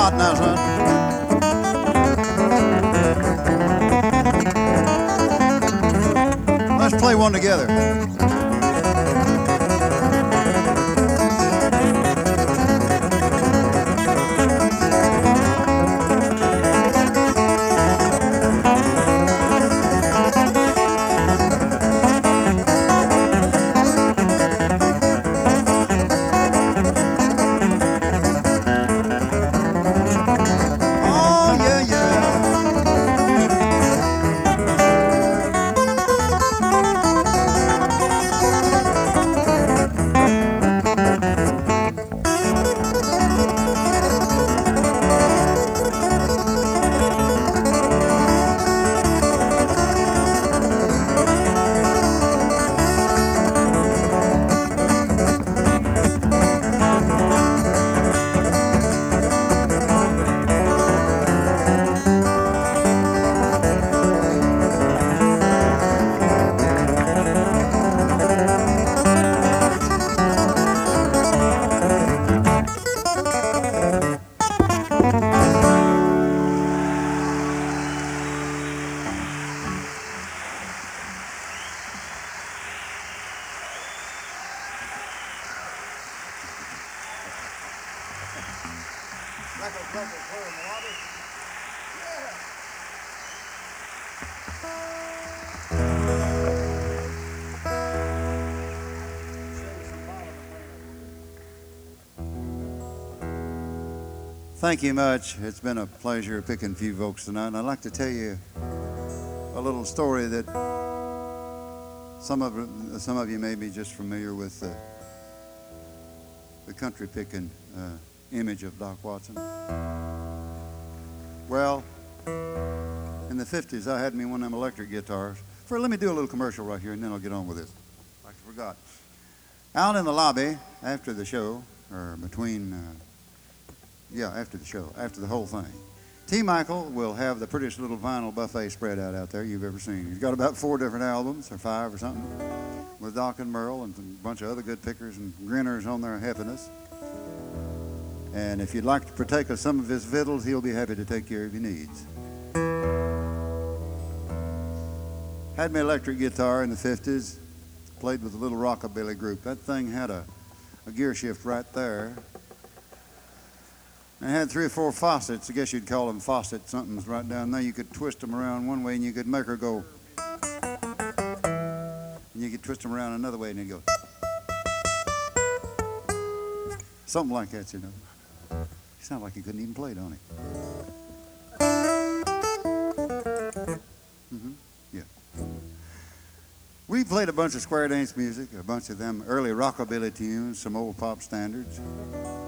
hot now, son. Let's play one together. Thank you much. It's been a pleasure picking a few folks tonight, and I'd like to tell you a little story that some of you may be just familiar with the country picking image of Doc Watson. Well, in the 50s, I had me one of them electric guitars. Let me do a little commercial right here, and then I'll get on with this. I forgot. Out in the lobby after the show, or between, after the show, after the whole thing, T. Michael will have the prettiest little vinyl buffet spread out there you've ever seen. He's got about 4 different albums, or 5 or something, with Doc and Merle and a bunch of other good pickers and grinners on their happiness. And if you'd like to partake of some of his victuals, he'll be happy to take care of your needs. Had my electric guitar in the 50s, played with a little rockabilly group. That thing had a gear shift right there. And it had 3 or 4 faucets. I guess you'd call them faucets. Something's right down there. You could twist them around one way and you could make her go. And you could twist them around another way and it'd go. Something like that, you know. He sounded like he couldn't even play, don't he? Yeah. We played a bunch of square dance music, a bunch of them early rockabilly tunes, some old pop standards.